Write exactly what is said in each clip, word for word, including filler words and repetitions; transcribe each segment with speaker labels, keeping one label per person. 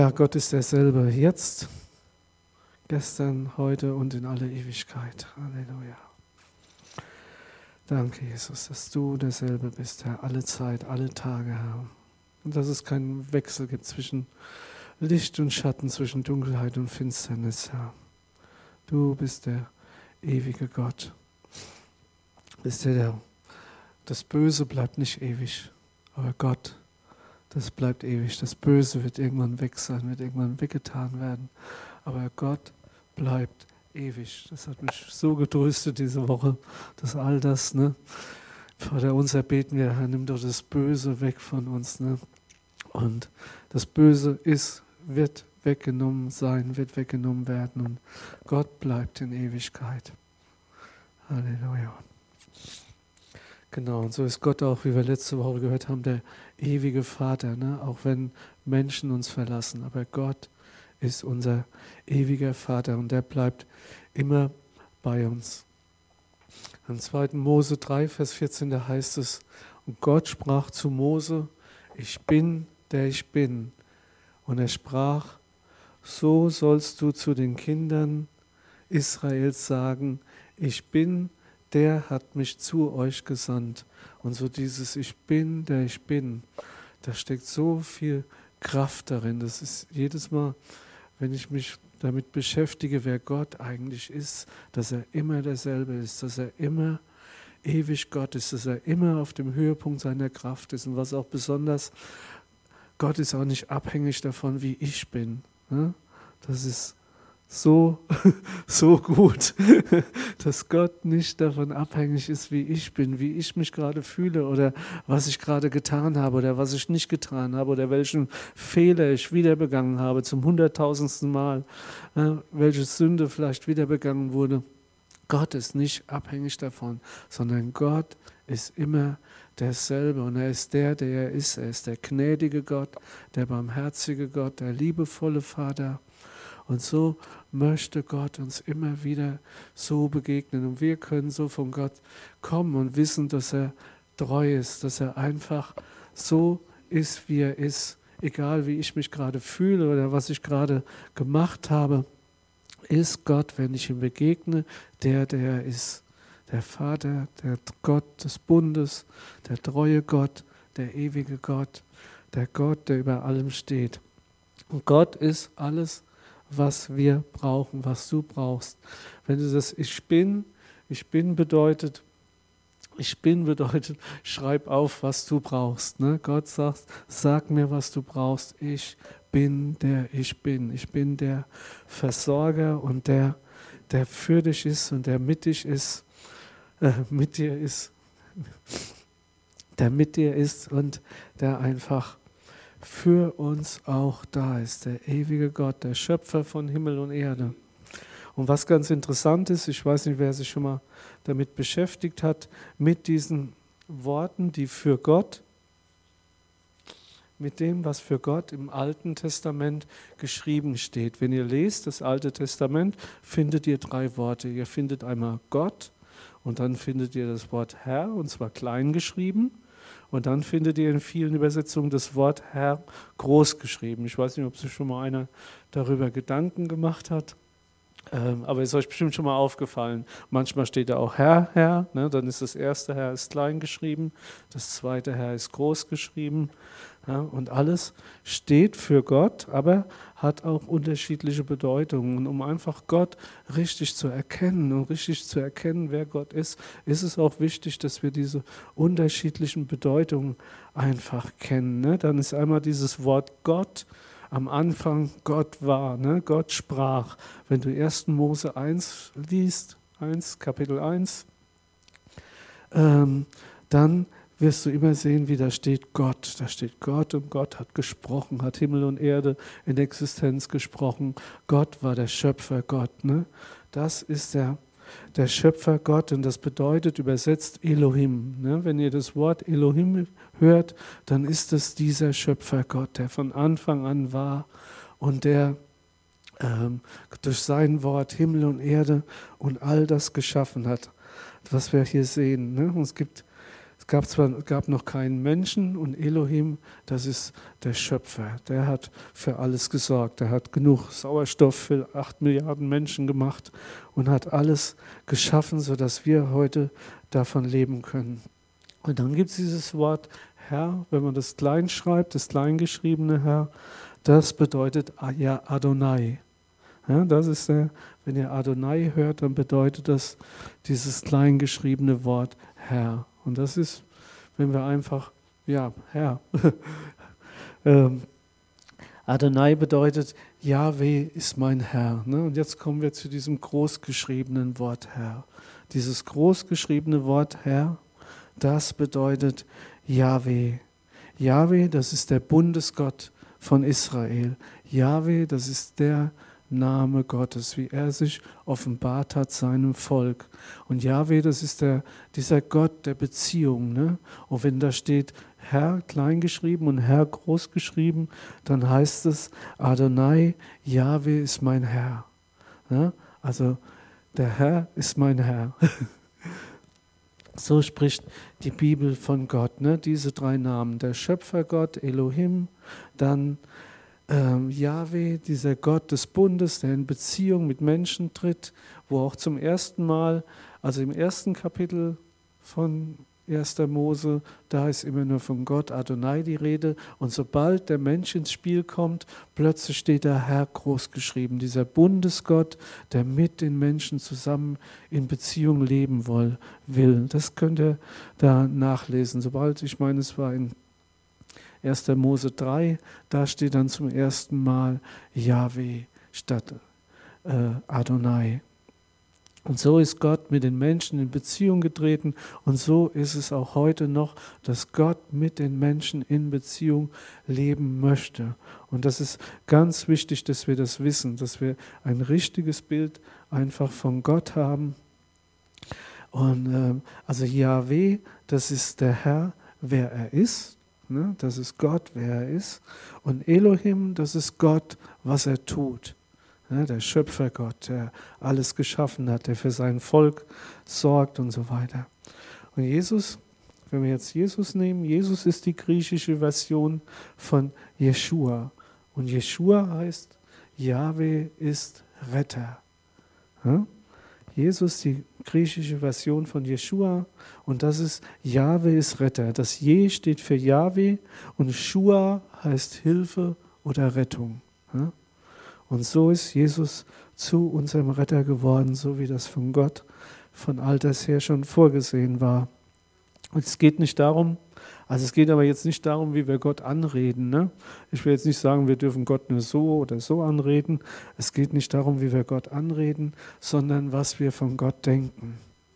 Speaker 1: Ja, Gott ist derselbe jetzt, gestern, heute und in alle Ewigkeit. Halleluja. Danke, Jesus, dass du derselbe bist, Herr, alle Zeit, alle Tage, Herr. Und dass es keinen Wechsel gibt zwischen Licht und Schatten, zwischen Dunkelheit und Finsternis, Herr. Du bist der ewige Gott. Bist der, der das Böse bleibt nicht ewig, aber Gott, das bleibt ewig. Das Böse wird irgendwann weg sein, wird irgendwann weggetan werden. Aber Gott bleibt ewig. Das hat mich so getröstet diese Woche, dass all das, ne? Vater unser, beten wir, Herr, nimm doch das Böse weg von uns, ne? Und das Böse ist, wird weggenommen sein, wird weggenommen werden. Und Gott bleibt in Ewigkeit. Halleluja. Genau, und so ist Gott auch, wie wir letzte Woche gehört haben, der ewige Vater, ne? Auch wenn Menschen uns verlassen. Aber Gott ist unser ewiger Vater und der bleibt immer bei uns. Im zweiten Mose drei, Vers vierzehn, da heißt es, und Gott sprach zu Mose, ich bin, der ich bin. Und er sprach, so sollst du zu den Kindern Israels sagen, ich bin, der hat mich zu euch gesandt. Und so dieses Ich bin, der ich bin, da steckt so viel Kraft darin. Das ist jedes Mal, wenn ich mich damit beschäftige, wer Gott eigentlich ist, dass er immer derselbe ist, dass er immer ewig Gott ist, dass er immer auf dem Höhepunkt seiner Kraft ist. Und was auch besonders, Gott ist auch nicht abhängig davon, wie ich bin. Das ist so, so gut, dass Gott nicht davon abhängig ist, wie ich bin, wie ich mich gerade fühle oder was ich gerade getan habe oder was ich nicht getan habe oder welchen Fehler ich wieder begangen habe zum hunderttausendsten Mal, äh, welche Sünde vielleicht wieder begangen wurde. Gott ist nicht abhängig davon, sondern Gott ist immer derselbe und er ist der, der er ist. Er ist der gnädige Gott, der barmherzige Gott, der liebevolle Vater. Und so möchte Gott uns immer wieder so begegnen. Und wir können so von Gott kommen und wissen, dass er treu ist, dass er einfach so ist, wie er ist. Egal, wie ich mich gerade fühle oder was ich gerade gemacht habe, ist Gott, wenn ich ihm begegne, der, der er ist. Der Vater, der Gott des Bundes, der treue Gott, der ewige Gott, der Gott, der über allem steht. Und Gott ist alles, was wir brauchen, was du brauchst. Wenn du das Ich bin, ich bin bedeutet, ich bin bedeutet, schreib auf, was du brauchst. Ne? Gott sagt, sag mir, was du brauchst. Ich bin der ich bin. Ich bin der Versorger und der, der für dich ist und der mit dich ist, äh, mit dir ist, der mit dir ist und der einfach für uns auch da ist, der ewige Gott, der Schöpfer von Himmel und Erde. Und was ganz interessant ist, ich weiß nicht, wer sich schon mal damit beschäftigt hat, mit diesen Worten, die für Gott, mit dem, was für Gott im Alten Testament geschrieben steht. Wenn ihr lest das Alte Testament, findet ihr drei Worte. Ihr findet einmal Gott und dann findet ihr das Wort Herr, und zwar klein geschrieben. Und dann findet ihr in vielen Übersetzungen das Wort Herr groß geschrieben. Ich weiß nicht, ob sich schon mal einer darüber Gedanken gemacht hat, ähm, aber ist euch bestimmt schon mal aufgefallen. Manchmal steht da auch Herr, Herr, ne? Dann ist das erste Herr ist klein geschrieben, das zweite Herr ist groß geschrieben. Ja, und alles steht für Gott, aber hat auch unterschiedliche Bedeutungen. Und um einfach Gott richtig zu erkennen und richtig zu erkennen, wer Gott ist, ist es auch wichtig, dass wir diese unterschiedlichen Bedeutungen einfach kennen. Ne? Dann ist einmal dieses Wort Gott, am Anfang Gott war, ne? Gott sprach. Wenn du ersten Mose eins liest, eins, Kapitel eins, ähm, dann wirst du immer sehen, wie da steht Gott. Da steht Gott und Gott hat gesprochen, hat Himmel und Erde in Existenz gesprochen. Gott war der Schöpfer Gott. Ne? Das ist der, der Schöpfer Gott und das bedeutet übersetzt Elohim. Ne? Wenn ihr das Wort Elohim hört, dann ist es dieser Schöpfer Gott, der von Anfang an war und der ähm, durch sein Wort Himmel und Erde und all das geschaffen hat, was wir hier sehen. Ne? Und es gibt gab zwar gab noch keinen Menschen und Elohim, das ist der Schöpfer. Der hat für alles gesorgt. Der hat genug Sauerstoff für acht Milliarden Menschen gemacht und hat alles geschaffen, sodass wir heute davon leben können. Und dann gibt es dieses Wort Herr, wenn man das klein schreibt, das kleingeschriebene Herr, das bedeutet ja Adonai. Ja, das ist der, wenn ihr Adonai hört, dann bedeutet das dieses kleingeschriebene Wort Herr. Und das ist, wenn wir einfach, ja, Herr. ähm, Adonai bedeutet, Jahwe ist mein Herr. Ne? Und jetzt kommen wir zu diesem großgeschriebenen Wort Herr. Dieses großgeschriebene Wort Herr, das bedeutet Jahwe. Jahwe, das ist der Bundesgott von Israel. Jahwe, das ist der Name Gottes, wie er sich offenbart hat seinem Volk. Und Jahwe, das ist der, dieser Gott der Beziehung. Ne? Und wenn da steht Herr kleingeschrieben und Herr großgeschrieben, dann heißt es Adonai, Jahwe ist mein Herr. Ne? Also der Herr ist mein Herr. So spricht die Bibel von Gott, ne? Diese drei Namen, der Schöpfergott, Elohim, dann ähm, Jahwe, dieser Gott des Bundes, der in Beziehung mit Menschen tritt, wo auch zum ersten Mal, also im ersten Kapitel von erster Mose, da ist immer nur von Gott, Adonai die Rede, und sobald der Mensch ins Spiel kommt, plötzlich steht der Herr groß geschrieben, dieser Bundesgott, der mit den Menschen zusammen in Beziehung leben will. Das könnt ihr da nachlesen. Sobald, ich meine, es war in erster Mose drei, da steht dann zum ersten Mal Jahwe statt äh, Adonai. Und so ist Gott mit den Menschen in Beziehung getreten und so ist es auch heute noch, dass Gott mit den Menschen in Beziehung leben möchte. Und das ist ganz wichtig, dass wir das wissen, dass wir ein richtiges Bild einfach von Gott haben. Und ähm, also Jahwe, das ist der Herr, wer er ist. Ne? Das ist Gott, wer er ist. Und Elohim, das ist Gott, was er tut. Ja, der Schöpfergott, der alles geschaffen hat, der für sein Volk sorgt und so weiter. Und Jesus, wenn wir jetzt Jesus nehmen, Jesus ist die griechische Version von Jeschua. Und Jeschua heißt, Jahwe ist Retter. Ja? Jesus, die griechische Version von Jeschua, und das ist, Jahwe ist Retter. Das Je steht für Jahwe und Shua heißt Hilfe oder Rettung. Ja? Und so ist Jesus zu unserem Retter geworden, so wie das von Gott von alters her schon vorgesehen war. Und es geht nicht darum, also es geht aber jetzt nicht darum, wie wir Gott anreden. Ne? Ich will jetzt nicht sagen, wir dürfen Gott nur so oder so anreden. Es geht nicht darum, wie wir Gott anreden, sondern was wir von Gott denken.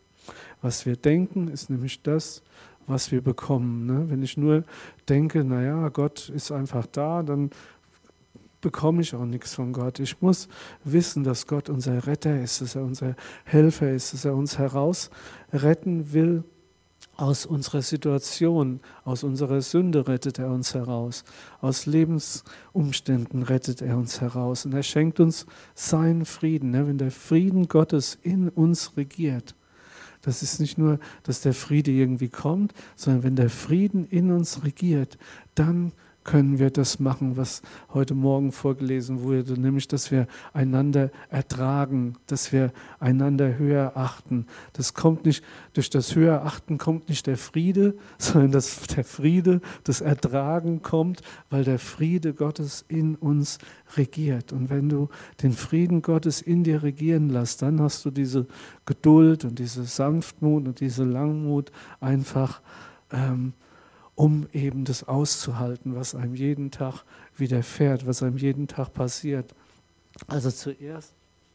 Speaker 1: Was wir denken, ist nämlich das, was wir bekommen. Ne? Wenn ich nur denke, naja, Gott ist einfach da, dann bekomme ich auch nichts von Gott. Ich muss wissen, dass Gott unser Retter ist, dass er unser Helfer ist, dass er uns herausretten will aus unserer Situation, aus unserer Sünde rettet er uns heraus, aus Lebensumständen rettet er uns heraus und er schenkt uns seinen Frieden. Wenn der Frieden Gottes in uns regiert, das ist nicht nur, dass der Friede irgendwie kommt, sondern wenn der Frieden in uns regiert, dann können wir das machen, was heute Morgen vorgelesen wurde, nämlich, dass wir einander ertragen, dass wir einander höher achten. Das kommt nicht, durch das Höherachten kommt nicht der Friede, sondern dass der Friede, das Ertragen kommt, weil der Friede Gottes in uns regiert. Und wenn du den Frieden Gottes in dir regieren lässt, dann hast du diese Geduld und diese Sanftmut und diese Langmut einfach ähm, um eben das auszuhalten, was einem jeden Tag widerfährt, was einem jeden Tag passiert. Also zuerst,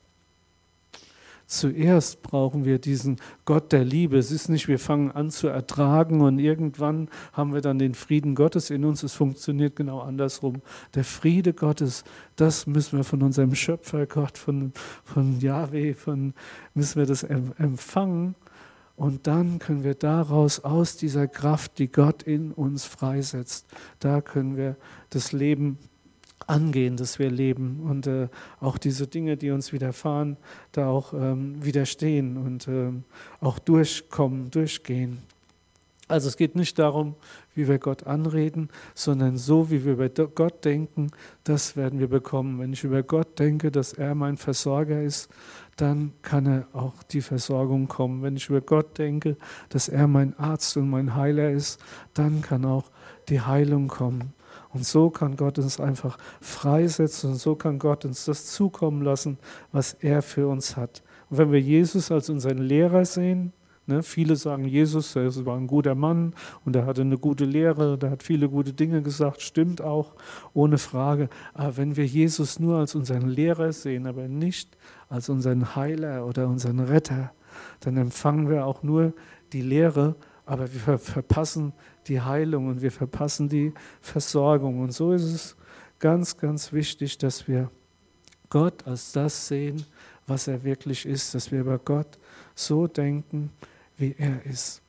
Speaker 1: zuerst brauchen wir diesen Gott der Liebe. Es ist nicht, wir fangen an zu ertragen und irgendwann haben wir dann den Frieden Gottes in uns. Es funktioniert genau andersrum. Der Friede Gottes, das müssen wir von unserem Schöpfergott, von, von Jahwe, von, müssen wir das empfangen. Und dann können wir daraus, aus dieser Kraft, die Gott in uns freisetzt, da können wir das Leben angehen, das wir leben und äh, auch diese Dinge, die uns widerfahren, da auch ähm, widerstehen und ähm, auch durchkommen, durchgehen. Also es geht nicht darum, wie wir Gott anreden, sondern so, wie wir über Gott denken, das werden wir bekommen. Wenn ich über Gott denke, dass er mein Versorger ist, dann kann er auch die Versorgung kommen. Wenn ich über Gott denke, dass er mein Arzt und mein Heiler ist, dann kann auch die Heilung kommen. Und so kann Gott uns einfach freisetzen und so kann Gott uns das zukommen lassen, was er für uns hat. Und wenn wir Jesus als unseren Lehrer sehen, ne, viele sagen, Jesus, er war ein guter Mann und er hatte eine gute Lehre, der hat viele gute Dinge gesagt, stimmt auch, ohne Frage. Aber wenn wir Jesus nur als unseren Lehrer sehen, aber nicht als unseren Heiler oder unseren Retter, dann empfangen wir auch nur die Lehre, aber wir verpassen die Heilung und wir verpassen die Versorgung. Und so ist es ganz, ganz wichtig, dass wir Gott als das sehen, was er wirklich ist, dass wir über Gott so denken, wie er ist.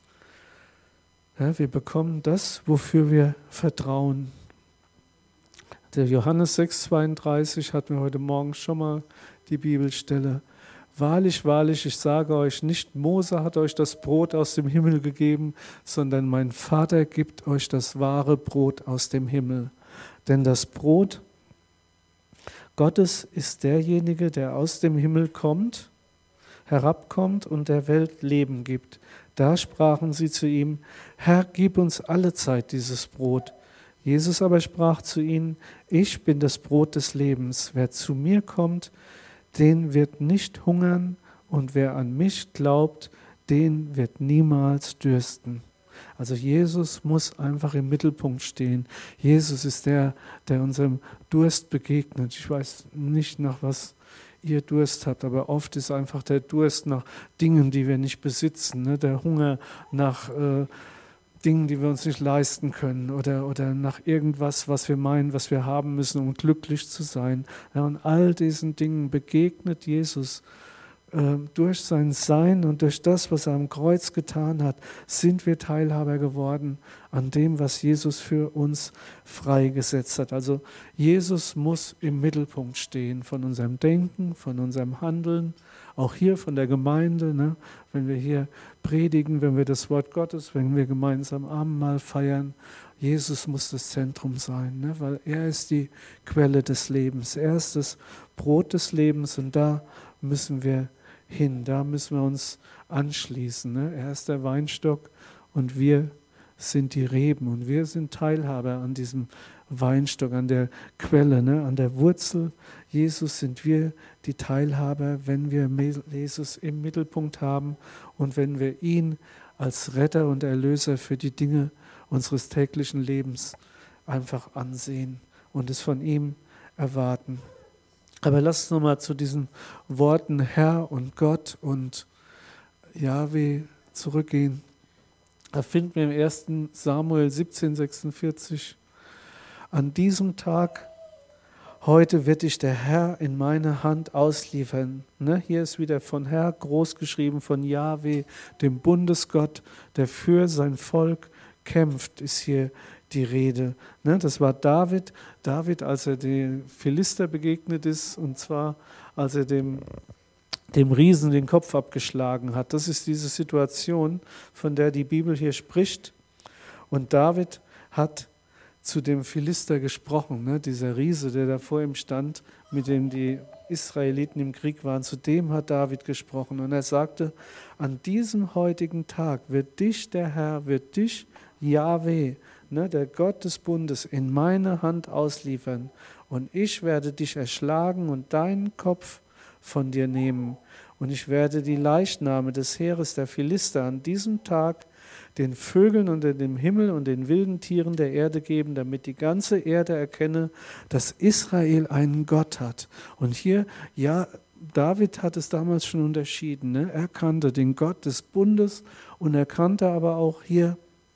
Speaker 1: Ja, wir bekommen das, wofür wir vertrauen. Der Johannes sechs zweiunddreißig hatten wir heute Morgen schon mal die Bibelstelle. Wahrlich, wahrlich, ich sage euch, nicht Mose hat euch das Brot aus dem Himmel gegeben, sondern mein Vater gibt euch das wahre Brot aus dem Himmel. Denn das Brot Gottes ist derjenige, der aus dem Himmel kommt, herabkommt und der Welt Leben gibt. Da sprachen sie zu ihm, Herr, gib uns alle Zeit dieses Brot. Jesus aber sprach zu ihnen, ich bin das Brot des Lebens. Wer zu mir kommt, den wird nicht hungern und wer an mich glaubt, den wird niemals dürsten. Also Jesus muss einfach im Mittelpunkt stehen. Jesus ist der, der unserem Durst begegnet. Ich weiß nicht, nach was ihr Durst habt, aber oft ist einfach der Durst nach Dingen, die wir nicht besitzen, ne? Der Hunger nach äh, Dingen, die wir uns nicht leisten können oder, oder nach irgendwas, was wir meinen, was wir haben müssen, um glücklich zu sein. Ja, und all diesen Dingen begegnet Jesus äh, durch sein Sein und durch das, was er am Kreuz getan hat, sind wir Teilhaber geworden an dem, was Jesus für uns freigesetzt hat. Also Jesus muss im Mittelpunkt stehen von unserem Denken, von unserem Handeln, auch hier von der Gemeinde, ne? Wenn wir hier predigen, wenn wir das Wort Gottes, wenn wir gemeinsam Abendmahl feiern. Jesus muss das Zentrum sein, ne? Weil er ist die Quelle des Lebens. Er ist das Brot des Lebens und da müssen wir hin, da müssen wir uns anschließen. Ne? Er ist der Weinstock und wir sind die Reben und wir sind Teilhaber an diesem Weinstock, an der Quelle, ne? An der Wurzel. Jesus sind wir die Teilhaber, wenn wir Jesus im Mittelpunkt haben und wenn wir ihn als Retter und Erlöser für die Dinge unseres täglichen Lebens einfach ansehen und es von ihm erwarten. Aber lasst uns nochmal zu diesen Worten Herr und Gott und Jahwe zurückgehen. Da finden wir im ersten Samuel siebzehn sechsundvierzig. An diesem Tag, heute wird dich der Herr in meine Hand ausliefern. Ne? Hier ist wieder von Herr groß geschrieben, von Jahwe, dem Bundesgott, der für sein Volk kämpft, ist hier die Rede. Ne? Das war David. David, als er den Philister begegnet ist, und zwar als er dem, dem Riesen den Kopf abgeschlagen hat. Das ist diese Situation, von der die Bibel hier spricht. Und David hat zu dem Philister gesprochen, ne? Dieser Riese, der da vor ihm stand, mit dem die Israeliten im Krieg waren, zu dem hat David gesprochen. Und er sagte, an diesem heutigen Tag wird dich der Herr, wird dich Jahwe, ne, der Gott des Bundes, in meine Hand ausliefern. Und ich werde dich erschlagen und deinen Kopf von dir nehmen. Und ich werde die Leichname des Heeres der Philister an diesem Tag den Vögeln unter dem Himmel und den wilden Tieren der Erde geben, damit die ganze Erde erkenne, dass Israel einen Gott hat. Und hier, ja, David hat es damals schon unterschieden. Ne? Er kannte den Gott des Bundes und er kannte aber auch hier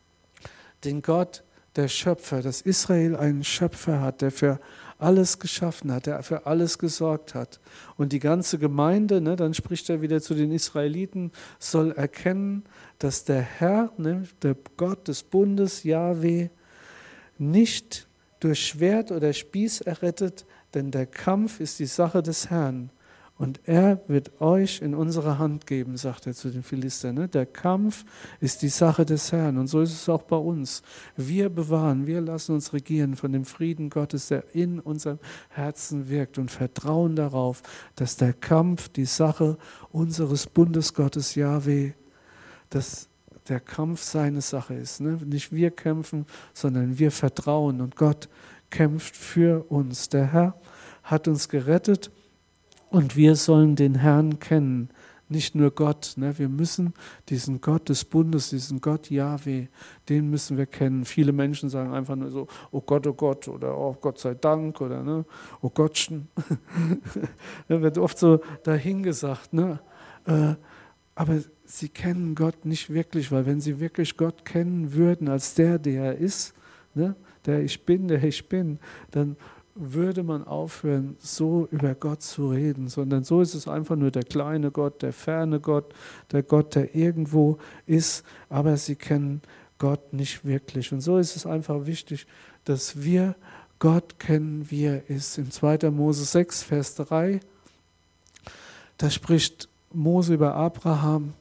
Speaker 1: den Gott der Schöpfer, dass Israel einen Schöpfer hat, der für alles geschaffen hat, der für alles gesorgt hat. Und die ganze Gemeinde, ne, dann spricht er wieder zu den Israeliten, soll erkennen, dass der Herr, ne, der Gott des Bundes, Jahwe, nicht durch Schwert oder Spieß errettet, denn der Kampf ist die Sache des Herrn Und er wird euch in unsere Hand geben, sagt er zu den Philistern. Ne? Der Kampf ist die Sache des Herrn. Und so ist es auch bei uns. Wir bewahren, wir lassen uns regieren von dem Frieden Gottes, der in unserem Herzen wirkt und vertrauen darauf, dass der Kampf die Sache unseres Bundesgottes Jahwe, dass der Kampf seine Sache ist. Ne? Nicht wir kämpfen, sondern wir vertrauen und Gott kämpft für uns. Der Herr hat uns gerettet. Und wir sollen den Herrn kennen, nicht nur Gott. Ne? Wir müssen diesen Gott des Bundes, diesen Gott Jahwe, den müssen wir kennen. Viele Menschen sagen einfach nur so, oh Gott, oh Gott, oder oh Gott sei Dank, oder ne? Oh Gottchen. Da wird oft so dahingesagt. Ne? Äh, aber sie kennen Gott nicht wirklich, weil wenn sie wirklich Gott kennen würden als der, der er ist, ne? Der ich bin, der ich bin, dann würde man aufhören, so über Gott zu reden, sondern so ist es einfach nur der kleine Gott, der ferne Gott, der Gott, der irgendwo ist, aber sie kennen Gott nicht wirklich. Und so ist es einfach wichtig, dass wir Gott kennen, wie er ist. In zweiter Mose sechs, Vers drei, da spricht Mose über Abraham,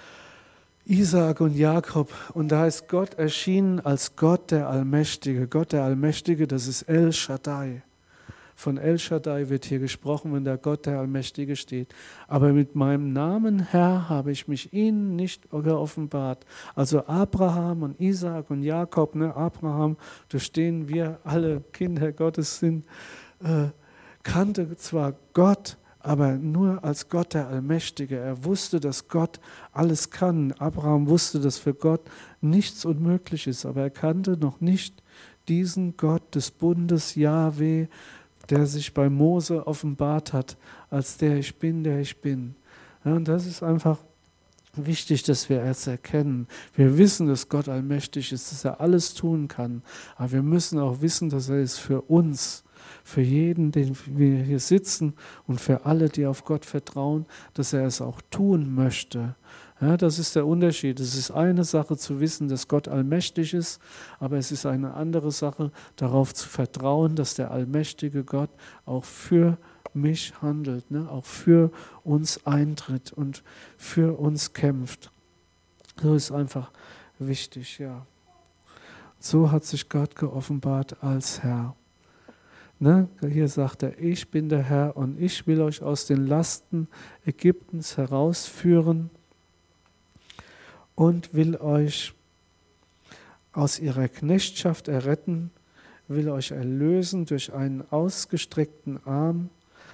Speaker 1: Isaak und Jakob, und da ist Gott erschienen als Gott der Allmächtige. Gott der Allmächtige, das ist El Shaddai. Von El Shaddai wird hier gesprochen, wenn der Gott der Allmächtige steht. Aber mit meinem Namen Herr habe ich mich ihnen nicht geoffenbart. Also Abraham und Isaak und Jakob, ne, Abraham, durch den wir alle Kinder Gottes sind, äh, kannte zwar Gott, aber nur als Gott der Allmächtige. Er wusste, dass Gott alles kann. Abraham wusste, dass für Gott nichts unmöglich ist, aber er kannte noch nicht diesen Gott des Bundes, Jahwe, der sich bei Mose offenbart hat, als der ich bin, der ich bin. Ja, und das ist einfach wichtig, dass wir es erkennen. Wir wissen, dass Gott allmächtig ist, dass er alles tun kann, aber wir müssen auch wissen, dass er es für uns für jeden, den wir hier sitzen und für alle, die auf Gott vertrauen, dass er es auch tun möchte. Ja, das ist der Unterschied. Es ist eine Sache zu wissen, dass Gott allmächtig ist, aber es ist eine andere Sache, darauf zu vertrauen, dass der allmächtige Gott auch für mich handelt, ne? Auch für uns eintritt und für uns kämpft. So ist einfach wichtig, ja. So hat sich Gott geoffenbart als Herr. Ne? Hier sagt er, ich bin der Herr und ich will euch aus den Lasten Ägyptens herausführen und will euch aus ihrer Knechtschaft erretten, will euch erlösen durch einen ausgestreckten Arm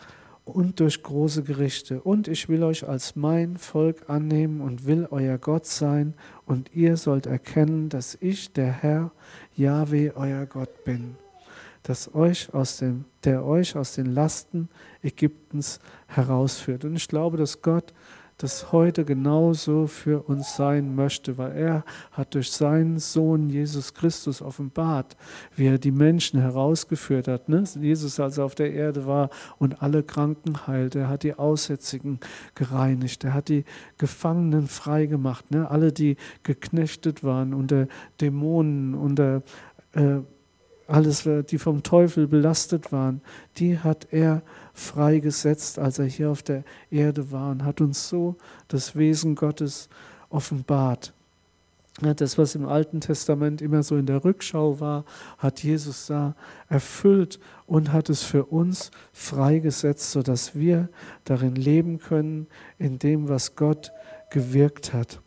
Speaker 1: und durch große Gerichte. Und ich will euch als mein Volk annehmen und will euer Gott sein und ihr sollt erkennen, dass ich, der Herr, Jahwe, euer Gott bin. Dass euch aus dem, der euch aus den Lasten Ägyptens herausführt. Und ich glaube, dass Gott das heute genauso für uns sein möchte, weil er hat durch seinen Sohn Jesus Christus offenbart, wie er die Menschen herausgeführt hat. Ne? Jesus, als er auf der Erde war und alle Kranken heilte, er hat die Aussätzigen gereinigt, er hat die Gefangenen freigemacht, ne? Alle, die geknechtet waren unter Dämonen, unter äh, alles, die vom Teufel belastet waren, die hat er freigesetzt, als er hier auf der Erde war und hat uns so das Wesen Gottes offenbart. Das, was im Alten Testament immer so in der Rückschau war, hat Jesus da erfüllt und hat es für uns freigesetzt, sodass wir darin leben können, in dem, was Gott gewirkt hat.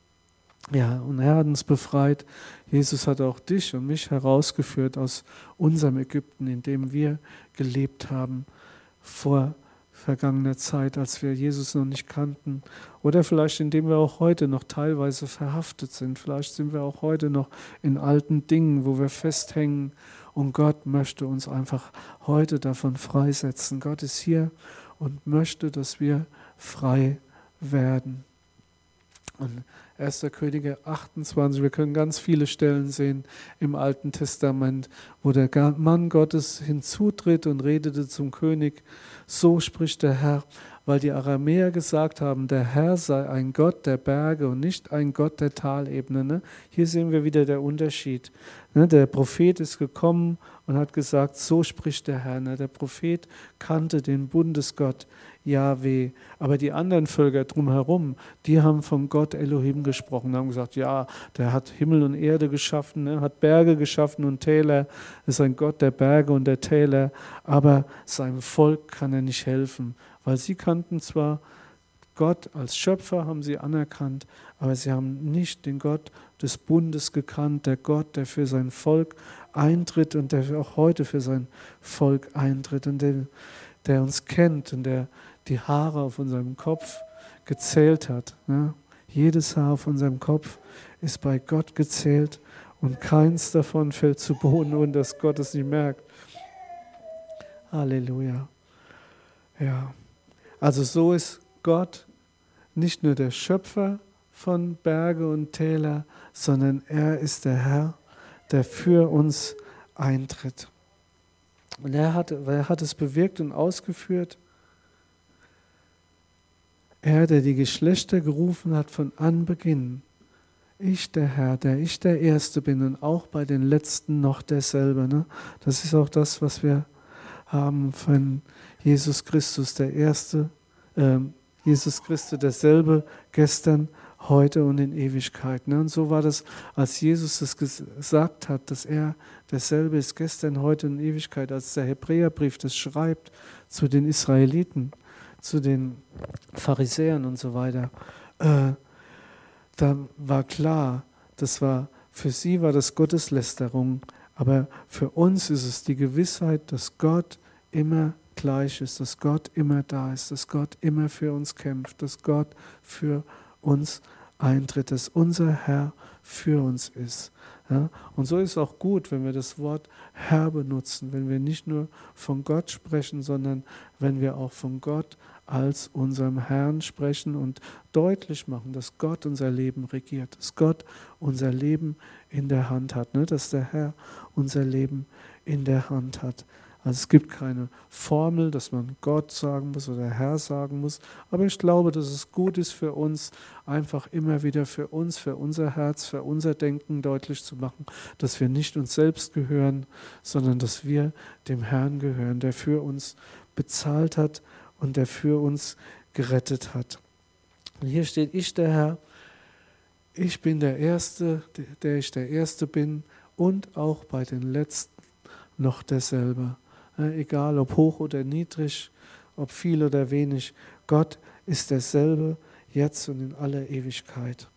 Speaker 1: Ja, und er hat uns befreit. Jesus hat auch dich und mich herausgeführt aus unserem Ägypten, in dem wir gelebt haben vor vergangener Zeit, als wir Jesus noch nicht kannten. Oder vielleicht, indem wir auch heute noch teilweise verhaftet sind. Vielleicht sind wir auch heute noch in alten Dingen, wo wir festhängen. Und Gott möchte uns einfach heute davon freisetzen. Gott ist hier und möchte, dass wir frei werden. Und erster Könige achtundzwanzig, wir können ganz viele Stellen sehen im Alten Testament, wo der Mann Gottes hinzutritt und redete zum König, so spricht der Herr, weil die Aramäer gesagt haben, der Herr sei ein Gott der Berge und nicht ein Gott der Talebene. Ne? Hier sehen wir wieder den Unterschied. Ne, der Prophet ist gekommen und hat gesagt, so spricht der Herr. Ne, der Prophet kannte den Bundesgott Jahwe, aber die anderen Völker drumherum, die haben von Gott Elohim gesprochen, haben gesagt, ja, der hat Himmel und Erde geschaffen, ne, hat Berge geschaffen und Täler, ist ein Gott der Berge und der Täler, aber seinem Volk kann er nicht helfen, weil sie kannten zwar Gott als Schöpfer, haben sie anerkannt, aber sie haben nicht den Gott des Bundes gekannt, der Gott, der für sein Volk eintritt und der auch heute für sein Volk eintritt und der, der uns kennt und der die Haare auf unserem Kopf gezählt hat. Ja? Jedes Haar auf unserem Kopf ist bei Gott gezählt und keins davon fällt zu Boden, ohne dass Gott es nicht merkt. Halleluja. Ja. Also so ist Gott nicht nur der Schöpfer von Berge und Täler, sondern er ist der Herr, der für uns eintritt. Und er hat, er hat es bewirkt und ausgeführt. Er, der die Geschlechter gerufen hat von Anbeginn. Ich, der Herr, der ich der Erste bin und auch bei den Letzten noch derselbe. Ne? Das ist auch das, was wir haben von Jesus Christus, der Erste, äh, Jesus Christus derselbe, gestern, heute und in Ewigkeit. Ne? Und so war das, als Jesus das gesagt hat, dass er derselbe ist, gestern, heute und in Ewigkeit, als der Hebräerbrief das schreibt zu den Israeliten, zu den Pharisäern und so weiter, äh, da war klar, das war, für sie war das Gotteslästerung, aber für uns ist es die Gewissheit, dass Gott immer gleich ist, dass Gott immer da ist, dass Gott immer für uns kämpft, dass Gott für uns eintritt, dass unser Herr für uns ist. Ja? Und so ist es auch gut, wenn wir das Wort Herr benutzen, wenn wir nicht nur von Gott sprechen, sondern wenn wir auch von Gott als unserem Herrn sprechen und deutlich machen, dass Gott unser Leben regiert, dass Gott unser Leben in der Hand hat, ne? Dass der Herr unser Leben in der Hand hat. Also es gibt keine Formel, dass man Gott sagen muss oder Herr sagen muss, aber ich glaube, dass es gut ist für uns, einfach immer wieder für uns, für unser Herz, für unser Denken deutlich zu machen, dass wir nicht uns selbst gehören, sondern dass wir dem Herrn gehören, der für uns bezahlt hat und der für uns gerettet hat. Und hier steht, ich der Herr, ich bin der Erste, der ich der Erste bin und auch bei den Letzten noch derselbe. Egal ob hoch oder niedrig, ob viel oder wenig, Gott ist derselbe, jetzt und in aller Ewigkeit.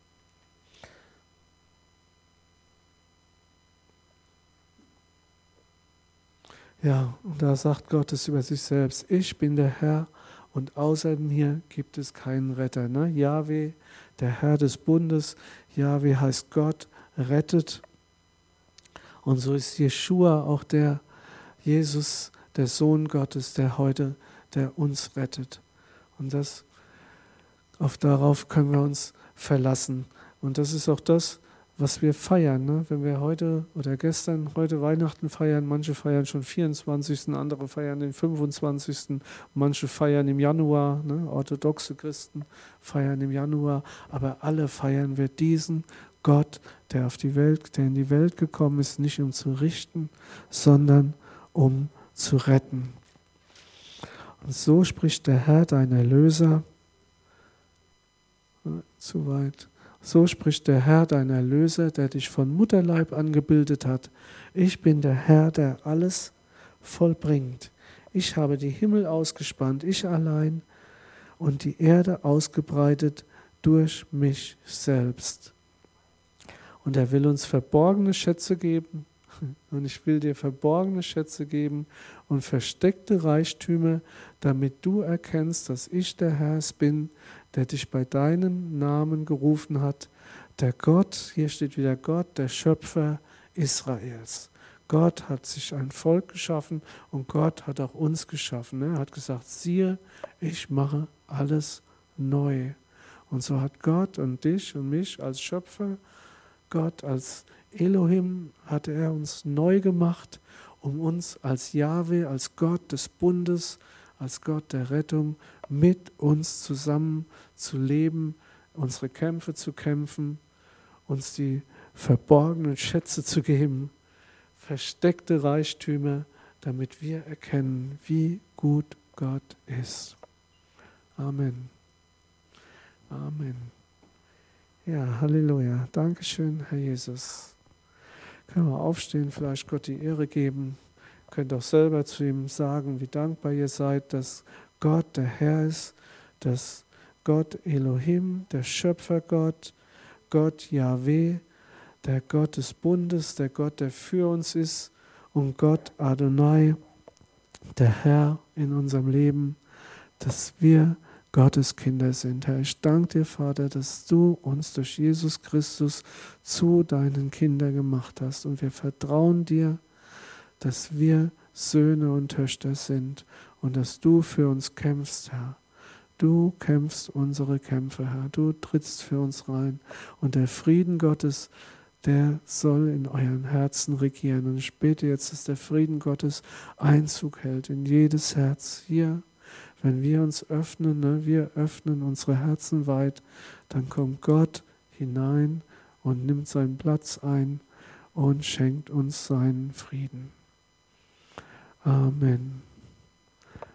Speaker 1: Ja, und da sagt Gott es über sich selbst, ich bin der Herr und außer mir gibt es keinen Retter. Ne? Jahwe, der Herr des Bundes, Jahwe heißt Gott, rettet. Und so ist Jeschua auch der Jesus, der Sohn Gottes, der heute, der uns rettet. Und das, auf darauf können wir uns verlassen. Und das ist auch das, was wir feiern. Ne? Wenn wir heute oder gestern, heute Weihnachten feiern, manche feiern schon vierundzwanzigsten, andere feiern den fünfundzwanzigsten, manche feiern im Januar, ne? Orthodoxe Christen feiern im Januar, aber alle feiern wir diesen Gott, der auf die Welt, der in die Welt gekommen ist, nicht um zu richten, sondern um zu retten. Und so spricht der Herr, dein Erlöser, zu weit, so spricht der Herr, dein Erlöser, der dich von Mutterleib angebildet hat. Ich bin der Herr, der alles vollbringt. Ich habe die Himmel ausgespannt, ich allein, und die Erde ausgebreitet durch mich selbst. Und er will uns verborgene Schätze geben. Und ich will dir verborgene Schätze geben und versteckte Reichtümer, damit du erkennst, dass ich der Herr bin, der dich bei deinem Namen gerufen hat. Der Gott, hier steht wieder Gott, der Schöpfer Israels. Gott hat sich ein Volk geschaffen und Gott hat auch uns geschaffen. Er hat gesagt, siehe, ich mache alles neu. Und so hat Gott und dich und mich als Schöpfer, Gott als Elohim, hat er uns neu gemacht, um uns als Jahwe, als Gott des Bundes, als Gott der Rettung mit uns zusammen zu leben, unsere Kämpfe zu kämpfen, uns die verborgenen Schätze zu geben, versteckte Reichtümer, damit wir erkennen, wie gut Gott ist. Amen. Amen. Ja, Halleluja. Dankeschön, Herr Jesus. Können wir aufstehen, vielleicht Gott die Ehre geben. Könnt auch selber zu ihm sagen, wie dankbar ihr seid, dass Gott der Herr ist, dass Gott Elohim, der Schöpfergott, Gott Jahweh, der Gott des Bundes, der Gott, der für uns ist, und Gott Adonai, der Herr in unserem Leben, dass wir Gottes Kinder sind. Herr, ich danke dir, Vater, dass du uns durch Jesus Christus zu deinen Kindern gemacht hast. Und wir vertrauen dir, dass wir Söhne und Töchter sind und dass du für uns kämpfst, Herr. Du kämpfst unsere Kämpfe, Herr. Du trittst für uns rein. Und der Frieden Gottes, der soll in euren Herzen regieren. Und ich bete jetzt, dass der Frieden Gottes Einzug hält in jedes Herz hier. Wenn wir uns öffnen, ne, wir öffnen unsere Herzen weit, dann kommt Gott hinein und nimmt seinen Platz ein und schenkt uns seinen Frieden. Amen.